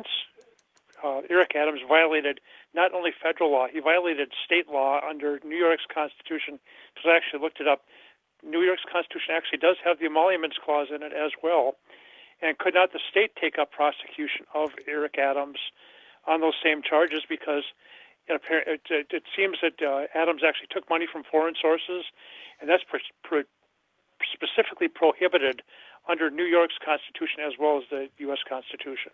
Uh, Eric Adams violated not only federal law, he violated state law under New York's Constitution, because I actually looked it up. New York's Constitution actually does have the emoluments clause in it as well. And could not the state take up prosecution of Eric Adams on those same charges? Because it, it, it seems that uh, Adams actually took money from foreign sources, and that's pre- pre- specifically prohibited under New York's Constitution as well as the U S Constitution.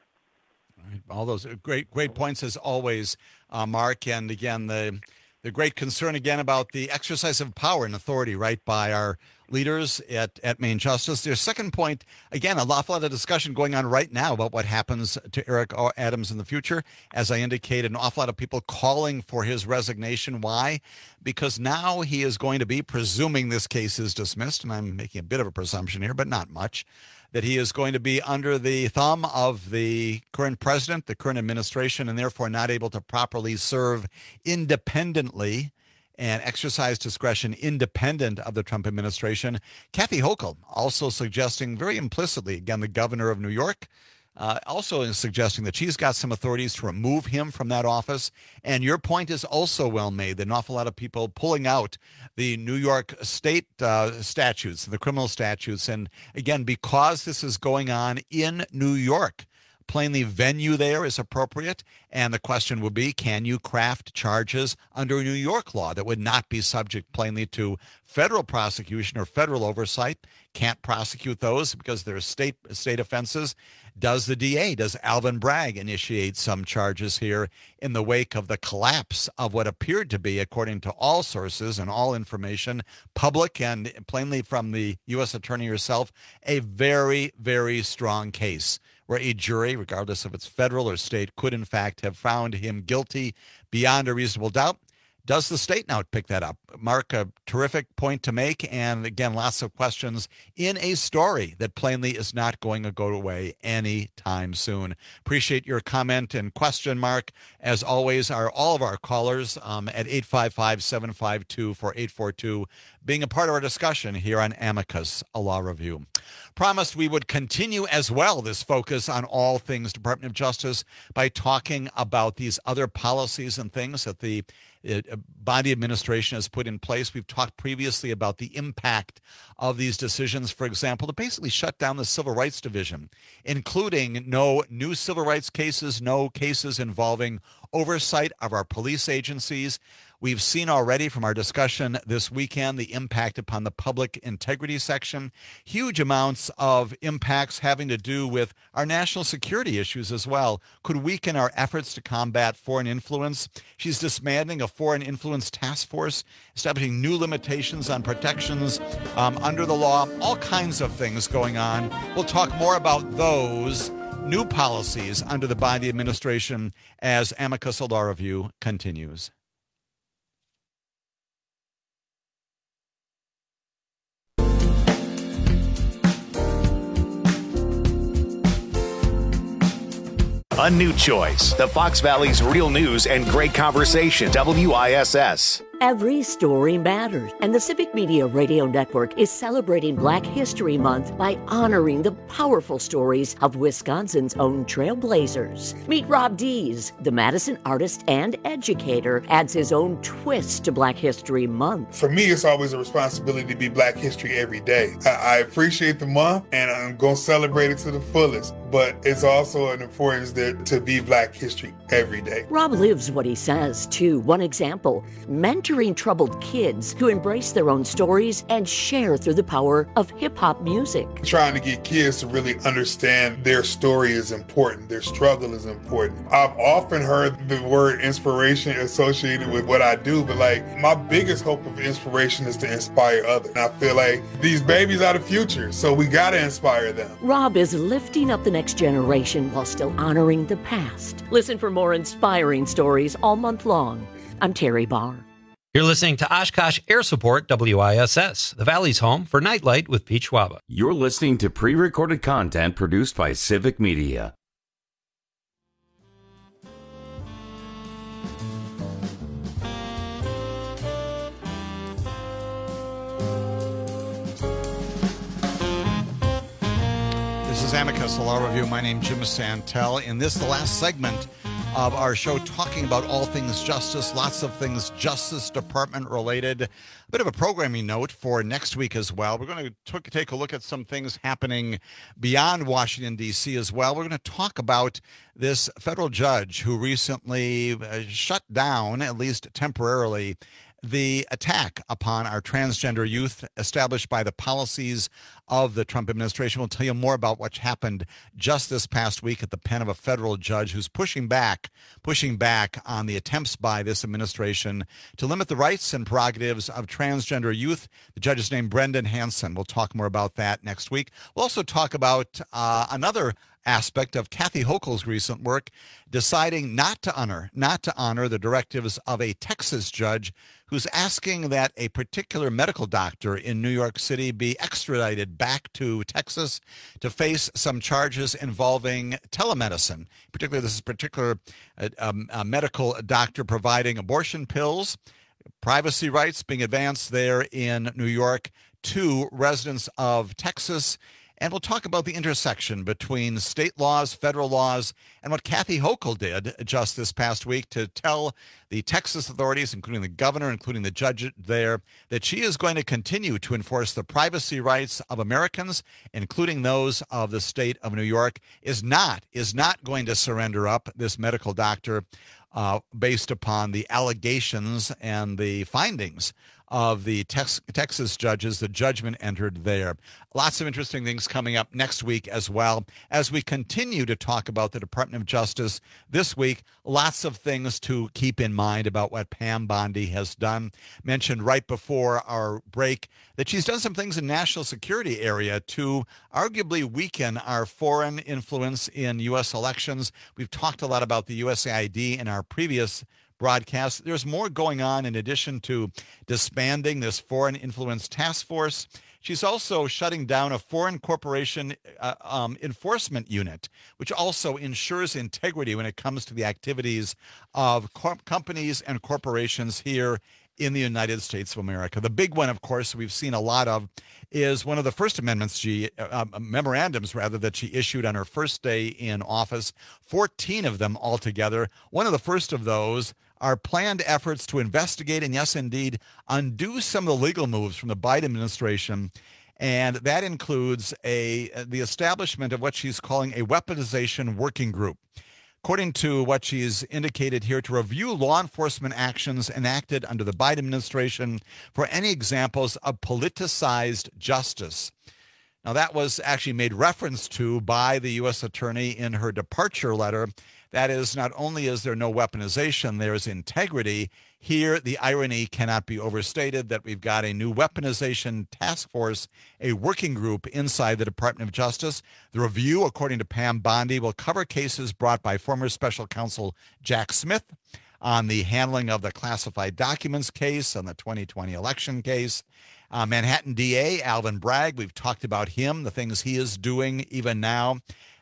All those great, great points as always, uh, Mark. And again, the the great concern again about the exercise of power and authority, right, by our leaders at, at Main Justice. Their second point, again, a lot, a lot of discussion going on right now about what happens to Eric Adams in the future. As I indicated, an awful lot of people calling for his resignation. Why? Because now he is going to be, presuming this case is dismissed, and I'm making a bit of a presumption here, but not much, that he is going to be under the thumb of the current president, the current administration, and therefore not able to properly serve independently and exercise discretion independent of the Trump administration. Kathy Hochul also suggesting very implicitly, again, the governor of New York, uh, also is suggesting that she's got some authorities to remove him from that office. And your point is also well made, that an awful lot of people pulling out the New York state uh, statutes, the criminal statutes. And again, because this is going on in New York, plainly venue there is appropriate. And the question would be, can you craft charges under New York law that would not be subject plainly to federal prosecution or federal oversight? Can't prosecute those because they're state state offenses. Does the D A, does Alvin Bragg initiate some charges here in the wake of the collapse of what appeared to be, according to all sources and all information, public and plainly from the U S attorney herself, a very, very strong case where a jury, regardless if it's federal or state, could in fact have found him guilty beyond a reasonable doubt? Does the state now pick that up? Mark, a terrific point to make. And again, lots of questions in a story that plainly is not going to go away anytime soon. Appreciate your comment and question, Mark. As always, are all of our callers um, at eight five five, seven five two, four eight four two being a part of our discussion here on Amicus, a law review. Promised we would continue as well this focus on all things Department of Justice by talking about these other policies and things that the uh, Bondi administration has put in place. We've talked previously about the impact of these decisions, for example, to basically shut down the Civil Rights Division, including no new civil rights cases, no cases involving oversight of our police agencies. We've seen already from our discussion this weekend the impact upon the public integrity section, huge amounts of impacts having to do with our national security issues as well, could weaken our efforts to combat foreign influence. She's dismantling a foreign influence task force, establishing new limitations on protections um, under the law, all kinds of things going on. We'll talk more about those new policies under the Bondi administration as Amicus Law Review continues. A new choice. The Fox Valley's real news and great conversation. W I S S. Every story matters, and the Civic Media Radio Network is celebrating Black History Month by honoring the powerful stories of Wisconsin's own trailblazers. Meet Rob Dees, the Madison artist and educator, adds his own twist to Black History Month. For me, it's always a responsibility to be Black History every day. I, I appreciate the month, and I'm going to celebrate it to the fullest, but it's also an importance that, to be Black History every day. Rob lives what he says, too. One example, mentoring troubled kids to embrace their own stories and share through the power of hip-hop music. Trying to get kids to really understand their story is important, their struggle is important. I've often heard the word inspiration associated with what I do, but like my biggest hope of inspiration is to inspire others. And I feel like these babies are the future, so we gotta inspire them. Rob is lifting up the next generation while still honoring the past. Listen for more inspiring stories all month long. I'm Terry Barr. You're listening to Oshkosh Air Support W I S S, the Valley's home for Nightlight with Pete Schwaba. You're listening to pre-recorded content produced by Civic Media. This is Amicus, a law review. My name's Jim Santel. In this, the last segment of our show, talking about all things justice, lots of things Justice Department related. A bit of a programming note for next week as well. We're going to t- take a look at some things happening beyond Washington, D C as well. We're going to talk about this federal judge who recently uh, shut down, at least temporarily, the attack upon our transgender youth established by the policies of the Trump administration. We'll tell you more about what happened just this past week at the pen of a federal judge who's pushing back, pushing back on the attempts by this administration to limit the rights and prerogatives of transgender youth. The judge is named Brendan Hansen. We'll talk more about that next week. We'll also talk about uh, another aspect of Kathy Hochul's recent work, deciding not to honor, not to honor the directives of a Texas judge who's asking that a particular medical doctor in New York City be extradited back to Texas to face some charges involving telemedicine. Particularly, this is a particular uh, um, a medical doctor providing abortion pills, privacy rights being advanced there in New York to residents of Texas. And we'll talk about the intersection between state laws, federal laws, and what Kathy Hochul did just this past week to tell the Texas authorities, including the governor, including the judge there, that she is going to continue to enforce the privacy rights of Americans, including those of the state of New York, is not, is not going to surrender up this medical doctor uh, based upon the allegations and the findings of the tex- Texas judges, the judgment entered there. Lots of interesting things coming up next week as well. As we continue to talk about the Department of Justice this week, lots of things to keep in mind about what Pam Bondi has done. Mentioned right before our break that she's done some things in national security area to arguably weaken our foreign influence in U S elections. We've talked a lot about the U S A I D in our previous broadcast. There's more going on in addition to disbanding this foreign influence task force. She's also shutting down a foreign corporation uh, um, enforcement unit, which also ensures integrity when it comes to the activities of co- companies and corporations here in the United States of America. The big one, of course, we've seen a lot of is one of the first amendments she, uh, memorandums rather, that she issued on her first day in office, fourteen of them altogether. One of the first of those are planned efforts to investigate and, yes, indeed, undo some of the legal moves from the Biden administration. And that includes a the establishment of what she's calling a weaponization working group. According to what she's indicated here, to review law enforcement actions enacted under the Biden administration for any examples of politicized justice. Now, that was actually made reference to by the U S attorney in her departure letter. That is, not only is there no weaponization, there is integrity. Here, the irony cannot be overstated that we've got a new weaponization task force, a working group inside the Department of Justice. The review, according to Pam Bondi, will cover cases brought by former special counsel Jack Smith on the handling of the classified documents case, on the twenty twenty election case. Uh, Manhattan D A Alvin Bragg, we've talked about him, the things he is doing even now.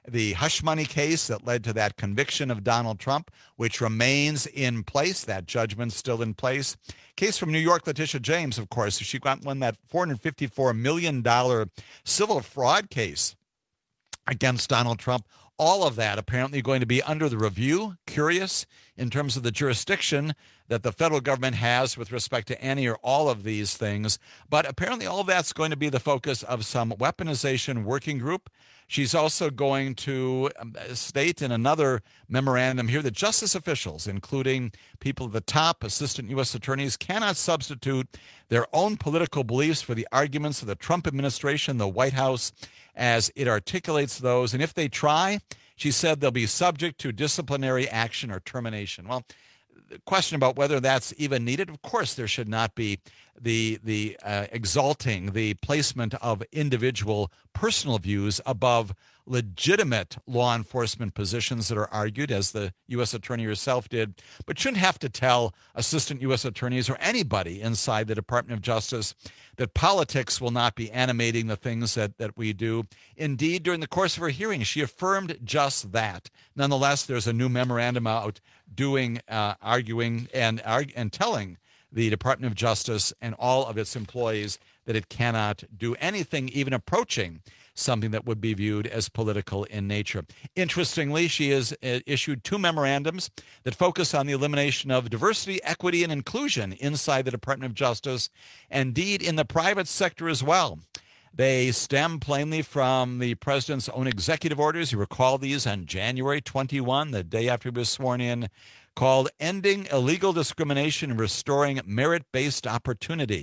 the hush money case that led to that conviction of Donald Trump, which remains in place. That judgment's still in place. Case from New York, Letitia James, of course. She got won that four hundred fifty-four million dollars civil fraud case against Donald Trump. All of that apparently going to be under the review. Curious in terms of the jurisdiction that the federal government has with respect to any or all of these things. But apparently all of that's going to be the focus of some weaponization working group. She's also going to state in another memorandum here that justice officials, including people at the top, assistant U S attorneys, cannot substitute their own political beliefs for the arguments of the Trump administration, the White House, as it articulates those. And if they try, she said they'll be subject to disciplinary action or termination. Well, the question about whether that's even needed, of course there should not be the the uh, exalting the placement of individual personal views above legitimate law enforcement positions that are argued, as the U S attorney herself did, but shouldn't have to tell assistant U S attorneys or anybody inside the Department of Justice that politics will not be animating the things that, that we do. Indeed, during the course of her hearing, she affirmed just that. Nonetheless, there's a new memorandum out doing, uh, arguing and, arg- and telling the Department of Justice and all of its employees that it cannot do anything even approaching something that would be viewed as political in nature. Interestingly, she has uh, issued two memorandums that focus on the elimination of diversity, equity, and inclusion inside the Department of Justice, and indeed in the private sector as well. They stem plainly from the president's own executive orders. You recall these on January twenty-first, the day after he was sworn in, called Ending Illegal Discrimination and Restoring Merit-Based Opportunity.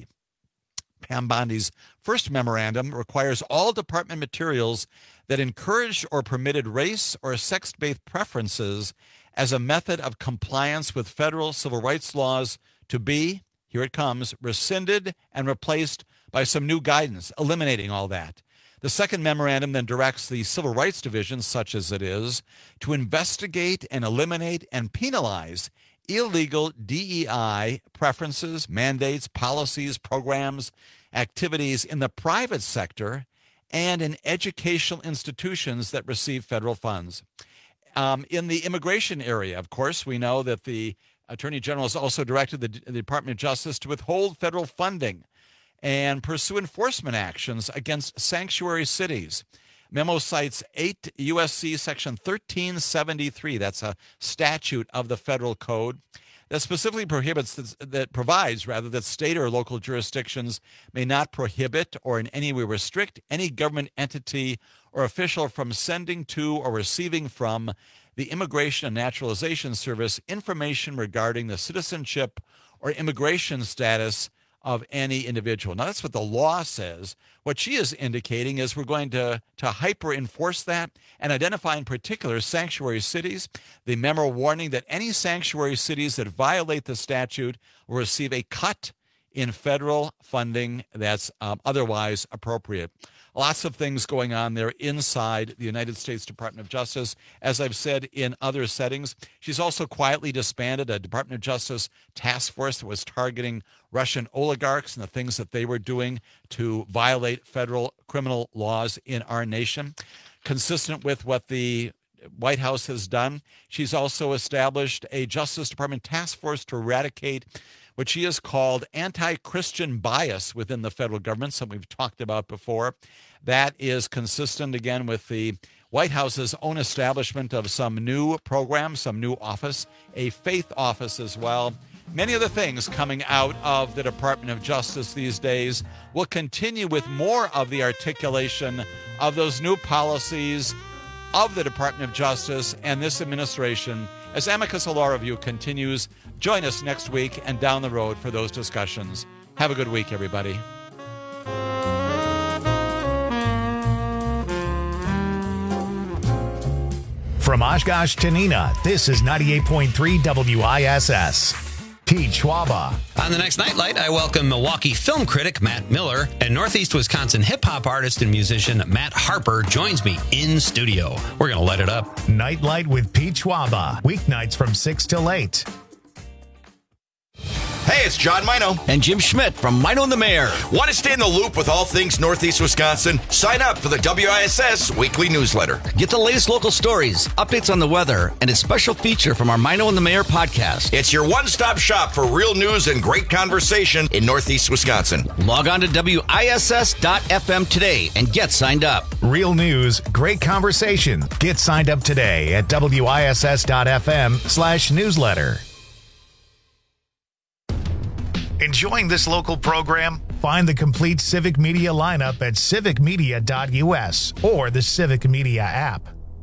Pam Bondi's first memorandum requires all department materials that encouraged or permitted race or sex-based preferences as a method of compliance with federal civil rights laws to be, here it comes, rescinded and replaced by some new guidance, eliminating all that. The second memorandum then directs the Civil Rights Division, such as it is, to investigate and eliminate and penalize illegal D E I preferences, mandates, policies, programs, activities in the private sector and in educational institutions that receive federal funds. Um, in the immigration area, of course, we know that the Attorney General has also directed the, the Department of Justice to withhold federal funding and pursue enforcement actions against sanctuary cities. Memo cites eight U S C Section thirteen seventy-three. That's a statute of the federal code that specifically prohibits, that provides, rather, that state or local jurisdictions may not prohibit or in any way restrict any government entity or official from sending to or receiving from the Immigration and Naturalization Service information regarding the citizenship or immigration status of any individual. Now, that's what the law says. What she is indicating is we're going to, to hyper-enforce that and identify in particular sanctuary cities. The memo warning that any sanctuary cities that violate the statute will receive a cut in federal funding that's um, otherwise appropriate. Lots of things going on there inside the United States Department of Justice. As I've said in other settings, she's also quietly disbanded a Department of Justice task force that was targeting Russian oligarchs and the things that they were doing to violate federal criminal laws in our nation. Consistent with what the White House has done, she's also established a Justice Department task force to eradicate what she has called anti-Christian bias within the federal government, something we've talked about before. That is consistent, again, with the White House's own establishment of some new program, some new office, a faith office as well. Many of the things coming out of the Department of Justice these days will continue with more of the articulation of those new policies of the Department of Justice and this administration as Amicus Law Review continues. Join us next week and down the road for those discussions. Have a good week, everybody. From Oshkosh to Neenah, this is ninety-eight point three W I S S. Pete Schwaba. On the next Nightlight, I welcome Milwaukee film critic Matt Miller, and Northeast Wisconsin hip-hop artist and musician Matt Harper joins me in studio. We're going to light it up. Nightlight with Pete Schwaba, weeknights from six till eight. Hey, it's John Mino. And Jim Schmidt from Mino and the Mayor. Want to stay in the loop with all things Northeast Wisconsin? Sign up for the W I S S weekly newsletter. Get the latest local stories, updates on the weather, and a special feature from our Mino and the Mayor podcast. It's your one-stop shop for real news and great conversation in Northeast Wisconsin. Log on to W I S S dot F M today and get signed up. Real news, great conversation. Get signed up today at W I S S dot F M slash newsletter. Enjoying this local program? Find the complete Civic Media lineup at civic media dot U S or the Civic Media app.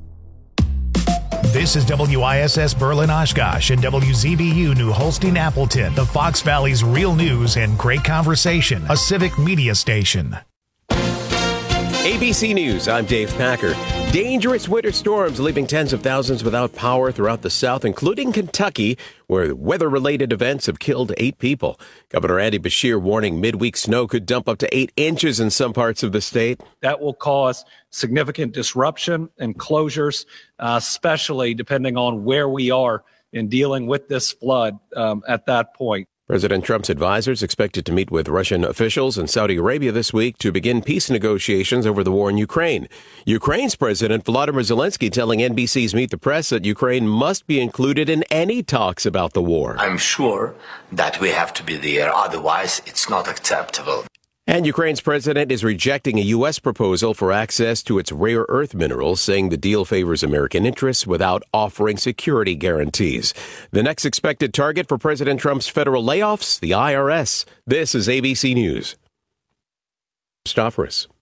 This is W I S S Berlin Oshkosh and W Z B U New Holstein Appleton, the Fox Valley's real news and great conversation, a Civic Media station. A B C News, I'm Dave Packer. Dangerous winter storms leaving tens of thousands without power throughout the South, including Kentucky, where weather-related events have killed eight people. Governor Andy Beshear warning midweek snow could dump up to eight inches in some parts of the state. That will cause significant disruption and closures, uh, especially depending on where we are in dealing with this flood um, at that point. President Trump's advisors expected to meet with Russian officials in Saudi Arabia this week to begin peace negotiations over the war in Ukraine. Ukraine's President Volodymyr Zelensky telling N B C's Meet the Press that Ukraine must be included in any talks about the war. I'm sure that we have to be there, otherwise it's not acceptable. And Ukraine's president is rejecting a U S proposal for access to its rare earth minerals, saying the deal favors American interests without offering security guarantees. The next expected target for President Trump's federal layoffs, the I R S. This is A B C News. Stofferis.